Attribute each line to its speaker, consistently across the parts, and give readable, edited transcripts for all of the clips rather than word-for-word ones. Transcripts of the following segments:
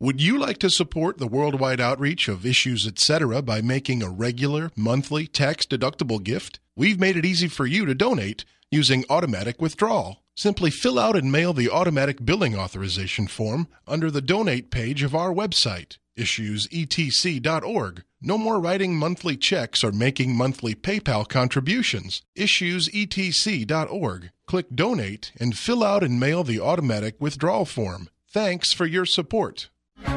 Speaker 1: Would you like to support the worldwide outreach of Issues Etc. by making a regular, monthly, tax-deductible gift? We've made it easy for you to donate using automatic withdrawal. Simply fill out and mail the automatic billing authorization form under the donate page of our website, issuesetc.org. No more writing monthly checks or making monthly PayPal contributions. Issuesetc.org. Click Donate and fill out and mail the automatic withdrawal form. Thanks for your support.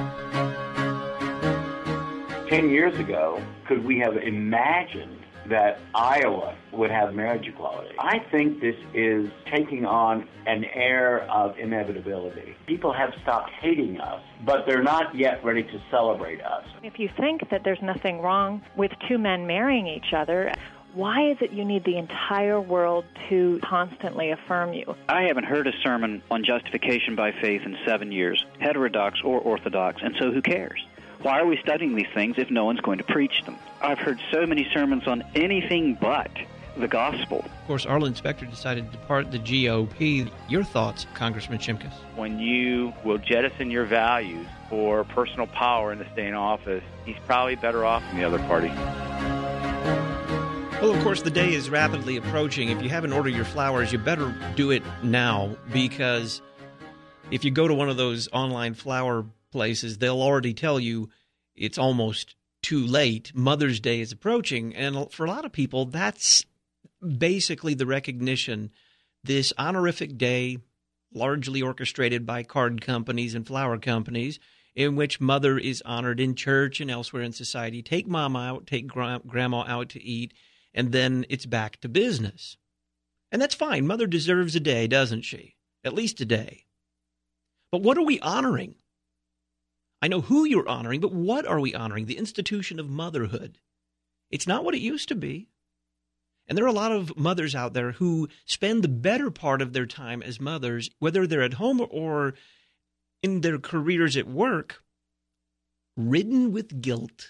Speaker 2: 10 years ago, could we have imagined that Iowa would have marriage equality? I think this is taking on an air of inevitability. People have stopped hating us, but they're not yet ready to celebrate us.
Speaker 3: If you think that there's nothing wrong with two men marrying each other, why is it you need the entire world to constantly affirm you?
Speaker 4: I haven't heard a sermon on justification by faith in 7 years, heterodox or orthodox, and so who cares? Why are we studying these things if no one's going to preach them? I've heard so many sermons on anything but the gospel.
Speaker 5: Of course, Arlen Specter decided to depart the GOP. Your thoughts, Congressman Shimkus?
Speaker 6: When you will jettison your values for personal power in the stay in office, he's probably better off in the other party.
Speaker 5: Well, of course, the day is rapidly approaching. If you haven't ordered your flowers, you better do it now, because if you go to one of those online flower places, they'll already tell you it's almost too late. Mother's Day is approaching, and for a lot of people, that's basically the recognition. This honorific day, largely orchestrated by card companies and flower companies, in which mother is honored in church and elsewhere in society. Take mama out, take grandma out to eat, and then it's back to business. And that's fine. Mother deserves a day, doesn't she? At least a day. But what are we honoring? I know who you're honoring, but what are we honoring? The institution of motherhood. It's not what it used to be. And there are a lot of mothers out there who spend the better part of their time as mothers, whether they're at home or in their careers at work, ridden with guilt.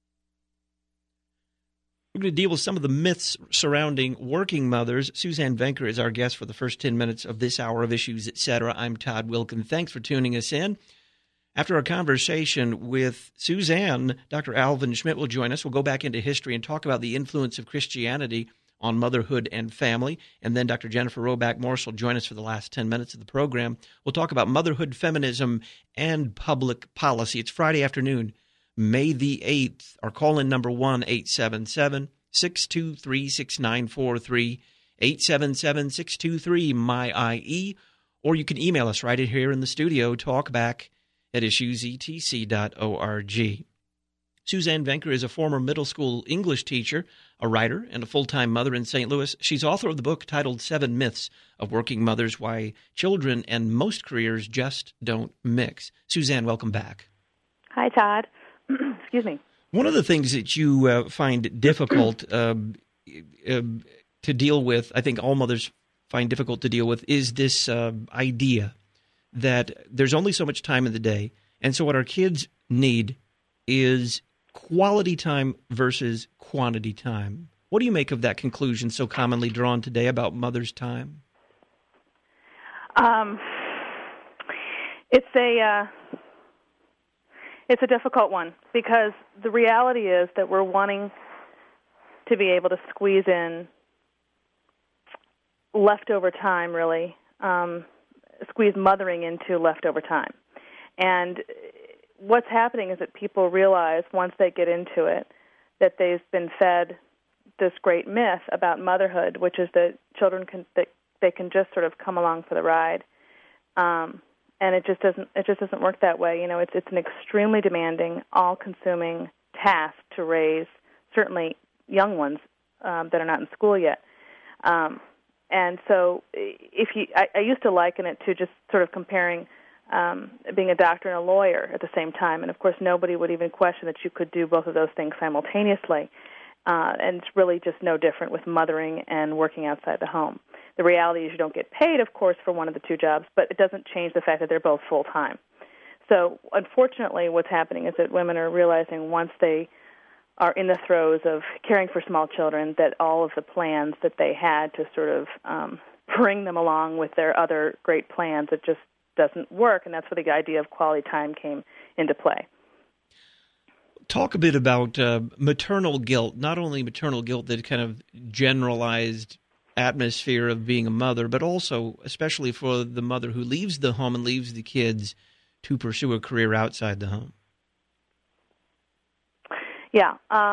Speaker 5: We're going to deal with some of the myths surrounding working mothers. Suzanne Venker is our guest for the first 10 minutes of this hour of Issues, Etc. I'm Todd Wilkin. Thanks for tuning us in. After our conversation with Suzanne, Dr. Alvin Schmidt will join us. We'll go back into history and talk about the influence of Christianity on motherhood and family. And then Dr. Jennifer Roback-Morse will join us for the last 10 minutes of the program. We'll talk about motherhood, feminism, and public policy. It's Friday afternoon, May the 8th. Our call-in number 1-877-623-6943, 877-623-MY-IE, or you can email us right here in the studio, talkback@issuesetc.org. Suzanne Venker is a former middle school English teacher, a writer, and a full-time mother in St. Louis. She's author of the book titled 7 Myths of Working Mothers, Why Children and Most Careers Just Don't Mix. Suzanne, welcome back.
Speaker 3: Hi, Todd. Excuse me.
Speaker 5: One of the things that you find difficult to deal with, I think all mothers find difficult to deal with, is this idea that there's only so much time in the day, and so what our kids need is quality time versus quantity time. What do you make of that conclusion so commonly drawn today about mother's time?
Speaker 7: It's a difficult one, because the reality is that we're wanting to be able to squeeze in leftover time, really, squeeze mothering into leftover time. And what's happening is that people realize once they get into it that they've been fed this great myth about motherhood, which is that children can just sort of come along for the ride. And it just doesn't work that way. You know, it's an extremely demanding, all-consuming task to raise certainly young ones that are not in school yet. And so, I used to liken it to just sort of comparing being a doctor and a lawyer at the same time. And of course, nobody would even question that you could do both of those things simultaneously. And it's really just no different with mothering and working outside the home. The reality is you don't get paid, of course, for one of the two jobs, but it doesn't change the fact that they're both full-time. So unfortunately, what's happening is that women are realizing once they are in the throes of caring for small children that all of the plans that they had to sort of bring them along with their other great plans, it just doesn't work, and that's where the idea of quality time came into play.
Speaker 5: Talk a bit about maternal guilt, not only maternal guilt, that kind of generalized atmosphere of being a mother, but also especially for the mother who leaves the home and leaves the kids to pursue a career outside the home.
Speaker 7: Yeah.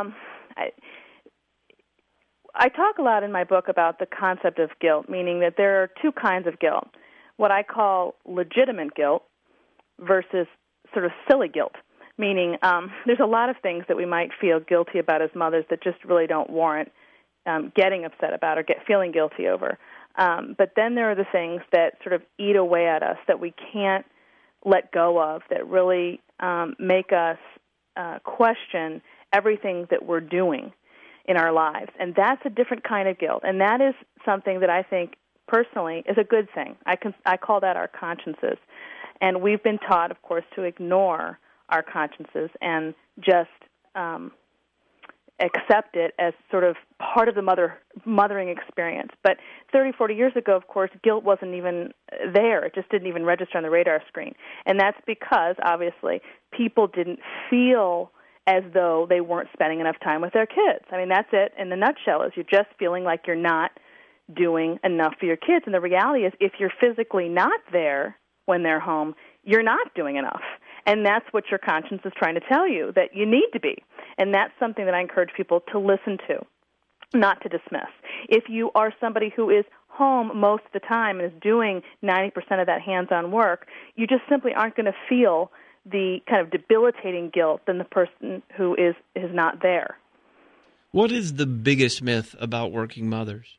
Speaker 7: I talk a lot in my book about the concept of guilt, meaning that there are two kinds of guilt, what I call legitimate guilt versus sort of silly guilt, meaning there's a lot of things that we might feel guilty about as mothers that just really don't warrant getting upset about or feeling guilty over. But then there are the things that sort of eat away at us that we can't let go of, that really make us question everything that we're doing in our lives. And that's a different kind of guilt. And that is something that I think personally is a good thing. I call that our consciences. And we've been taught, of course, to ignore our consciences and just accept it as sort of part of the mothering experience. But 30, 40 years ago, of course, guilt wasn't even there. It just didn't even register on the radar screen. And that's because, obviously, people didn't feel as though they weren't spending enough time with their kids. I mean, that's it in the nutshell, is you're just feeling like you're not doing enough for your kids. And the reality is, if you're physically not there when they're home, you're not doing enough. And that's what your conscience is trying to tell you, that you need to be. And that's something that I encourage people to listen to, not to dismiss. If you are somebody who is home most of the time and is doing 90% of that hands-on work, you just simply aren't going to feel the kind of debilitating guilt than the person who is not there.
Speaker 5: What is the biggest myth about working mothers?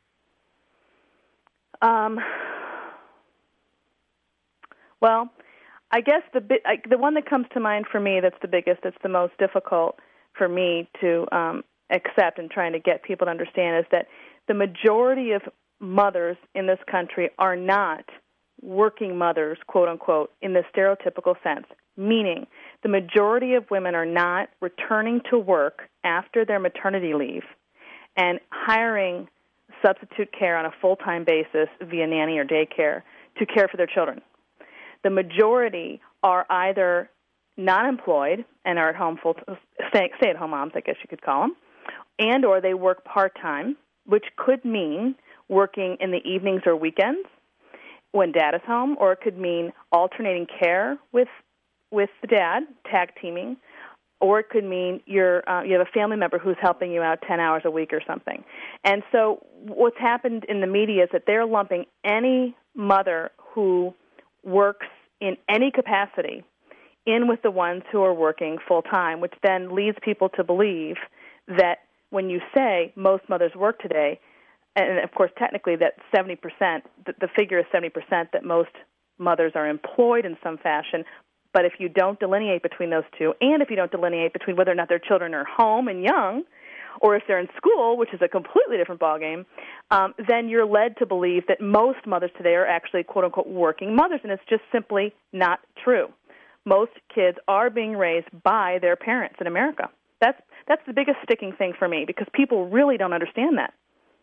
Speaker 7: Well, I guess the one that comes to mind for me that's the biggest, that's the most difficult for me to accept and trying to get people to understand, is that the majority of mothers in this country are not working mothers, quote unquote, in the stereotypical sense, meaning the majority of women are not returning to work after their maternity leave and hiring substitute care on a full-time basis via nanny or daycare to care for their children. The majority are either not employed and are at home stay-at-home moms, I guess you could call them, and or they work part-time, which could mean working in the evenings or weekends when dad is home, or it could mean alternating care with the dad, tag teaming, or it could mean you have a family member who's helping you out 10 hours a week or something. And so what's happened in the media is that they're lumping any mother who works in any capacity in with the ones who are working full-time, which then leads people to believe that when you say most mothers work today, and of course technically that 70%, the figure is 70%, that most mothers are employed in some fashion. But if you don't delineate between those two, and if you don't delineate between whether or not their children are home and young, or if they're in school, which is a completely different ballgame, then you're led to believe that most mothers today are actually, quote-unquote, working mothers, and it's just simply not true. Most kids are being raised by their parents in America. That's the biggest sticking thing for me, because people really don't understand that.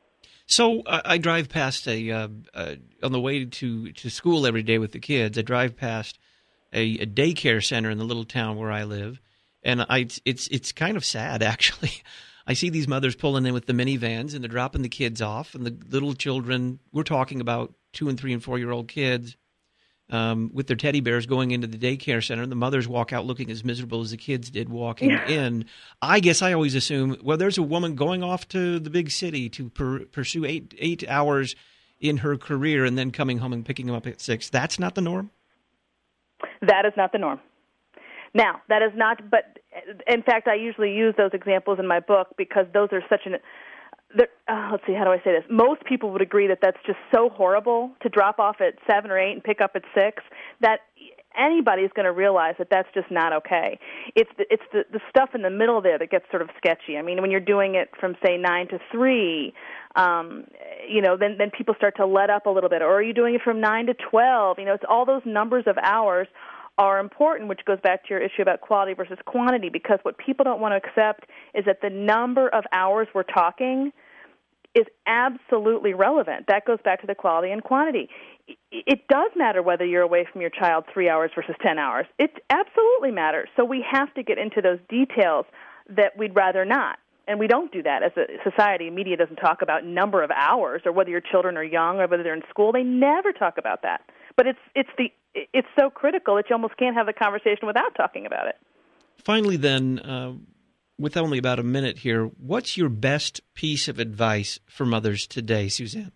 Speaker 5: So I drive past on the way to school every day with the kids, I drive past a daycare center in the little town where I live, and it's kind of sad, actually. I see these mothers pulling in with the minivans, and they're dropping the kids off, and the little children, we're talking about 2 and 3 and 4-year-old kids, with their teddy bears going into the daycare center, and the mothers walk out looking as miserable as the kids did walking in. I guess I always assume, well, there's a woman going off to the big city to pursue 8 hours in her career and then coming home and picking them up at 6. That's not the norm?
Speaker 7: That is not the norm. Now, that is not, but in fact, I usually use those examples in my book because those are such let's see, how do I say this? Most people would agree that that's just so horrible to drop off at 7 or 8 and pick up at 6 that anybody is going to realize that that's just not okay. It's the stuff in the middle there that gets sort of sketchy. I mean, when you're doing it from, say, 9 to 3, then people start to let up a little bit. Or are you doing it from 9 to 12? It's all those numbers of hours are important, which goes back to your issue about quality versus quantity, because what people don't want to accept is that the number of hours we're talking is absolutely relevant. That goes back to the quality and quantity. It does matter whether you're away from your child 3 hours versus 10 hours. It absolutely matters. So we have to get into those details that we'd rather not. And we don't do that as a society. Media doesn't talk about number of hours or whether your children are young or whether they're in school. They never talk about that. But it's so critical that you almost can't have the conversation without talking about it.
Speaker 5: Finally, then, with only about a minute here, what's your best piece of advice for mothers today, Suzanne?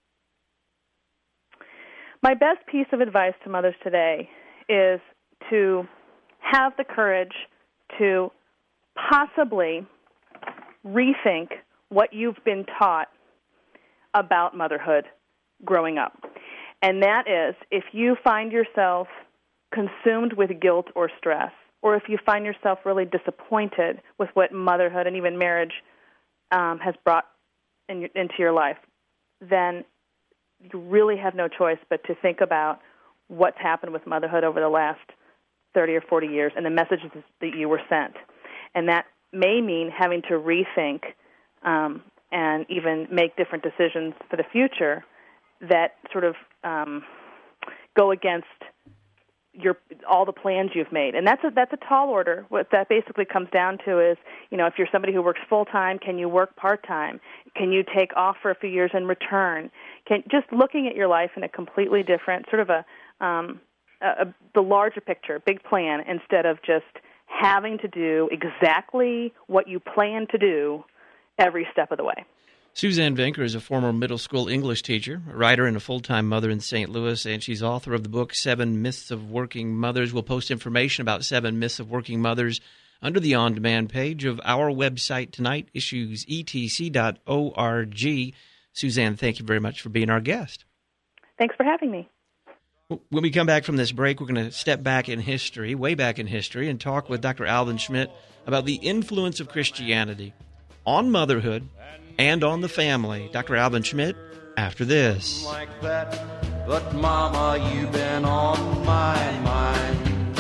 Speaker 7: My best piece of advice to mothers today is to have the courage to possibly rethink what you've been taught about motherhood growing up. And that is, if you find yourself consumed with guilt or stress, or if you find yourself really disappointed with what motherhood and even marriage has brought into your life, then you really have no choice but to think about what's happened with motherhood over the last 30 or 40 years and the messages that you were sent. And that may mean having to rethink and even make different decisions for the future that sort of go against all the plans you've made. And that's a tall order. What that basically comes down to is, if you're somebody who works full-time, can you work part-time? Can you take off for a few years and return? Just looking at your life in a completely different, sort of the larger picture, big plan, instead of just having to do exactly what you plan to do every step of the way.
Speaker 5: Suzanne Venker is a former middle school English teacher, a writer, and a full-time mother in St. Louis, and she's author of the book 7 Myths of Working Mothers. We'll post information about 7 Myths of Working Mothers under the on-demand page of our website tonight, issuesetc.org. Suzanne, thank you very much for being our guest.
Speaker 7: Thanks for having me.
Speaker 5: When we come back from this break, we're going to step back in history, way back in history, and talk with Dr. Alvin Schmidt about the influence of Christianity on motherhood and on the family. Dr. Alvin Schmidt, after this.
Speaker 8: Like that, but Mama, you've been on my mind.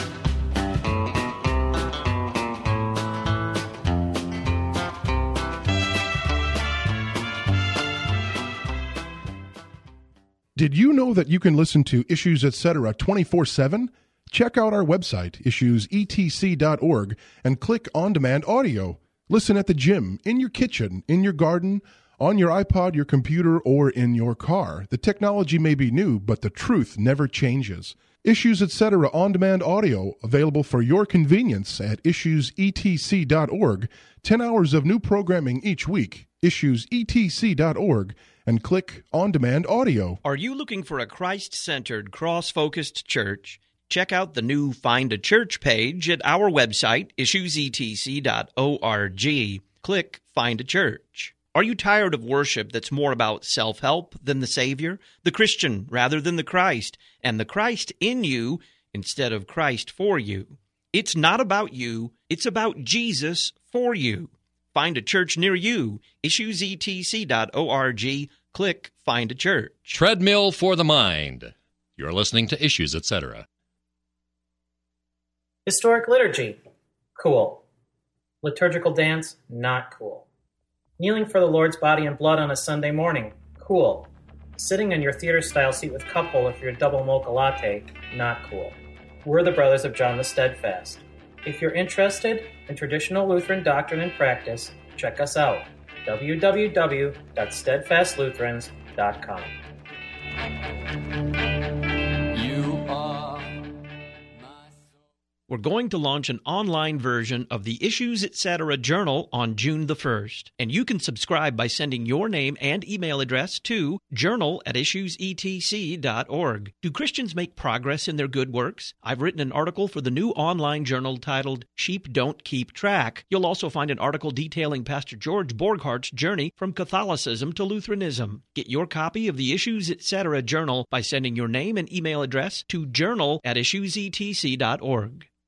Speaker 1: Did you know that you can listen to Issues Etc. 24/7? Check out our website, issuesetc.org, and click On Demand Audio. Listen at the gym, in your kitchen, in your garden, on your iPod, your computer, or in your car. The technology may be new, but the truth never changes. Issues Etc. On Demand Audio, available for your convenience at issuesetc.org. 10 hours of new programming each week. Issuesetc.org, and click On Demand Audio.
Speaker 5: Are you looking for a Christ-centered, cross-focused church? Check out the new Find a Church page at our website, issuesetc.org. Click Find a Church. Are you tired of worship that's more about self-help than the Savior, the Christian rather than the Christ, and the Christ in you instead of Christ for you? It's not about you, it's about Jesus for you. Find a church near you, issuesetc.org. Click Find a Church.
Speaker 9: Treadmill for the mind. You're listening to Issues Etc.
Speaker 10: Historic liturgy, cool. Liturgical dance, not cool. Kneeling for the Lord's body and blood on a Sunday morning, cool. Sitting in your theater-style seat with cup holder for your double mocha latte, not cool. We're the Brothers of John the Steadfast. If you're interested in traditional Lutheran doctrine and practice, check us out, www.steadfastlutherans.com.
Speaker 5: We're going to launch an online version of the Issues Etc. Journal on June the 1st, and you can subscribe by sending your name and email address to journal@issuesetc.org. Do Christians make progress in their good works? I've written an article for the new online journal titled Sheep Don't Keep Track. You'll also find an article detailing Pastor George Borghart's journey from Catholicism to Lutheranism. Get your copy of the Issues Etc. Journal by sending your name and email address to journal@issuesetc.org.